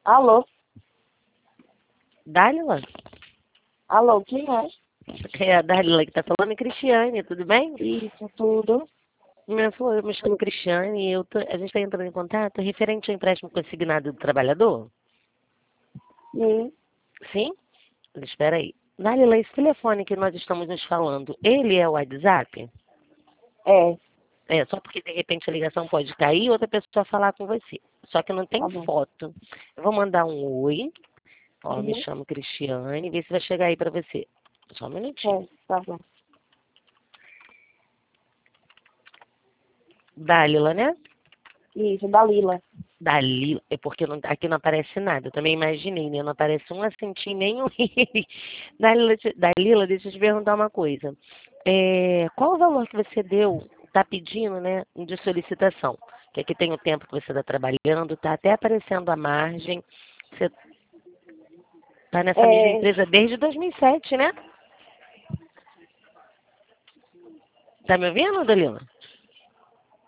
Alô? Dálila? Alô, quem é? É a Dálila que tá falando, é Cristiane, tudo bem? Isso, tudo. Eu me chamo Cristiane e a gente está entrando em contato referente ao empréstimo consignado do trabalhador? Sim. Sim? Espera aí. Dálila, esse telefone que nós estamos nos falando, ele é o WhatsApp? É, É, só porque de repente a ligação pode cair e outra pessoa falar com você. Só que não tem tá bom. foto. Eu vou mandar um oi. Ó, me Uhum. chamo Cristiane, vê se vai chegar aí para você. Só um minutinho. É, tá bom. Dálila, né? Isso, Dalila. Dalila, é porque aqui não aparece nada. Eu também imaginei, né? Não aparece um acentinho nem um i. Dalila, deixa eu te perguntar uma coisa. Qual o valor que você está pedindo, né, de solicitação? Que aqui tem o tempo que você está trabalhando, está até aparecendo a margem. Você está nessa mesma É, empresa desde 2007, né? Tá me ouvindo, Dalila?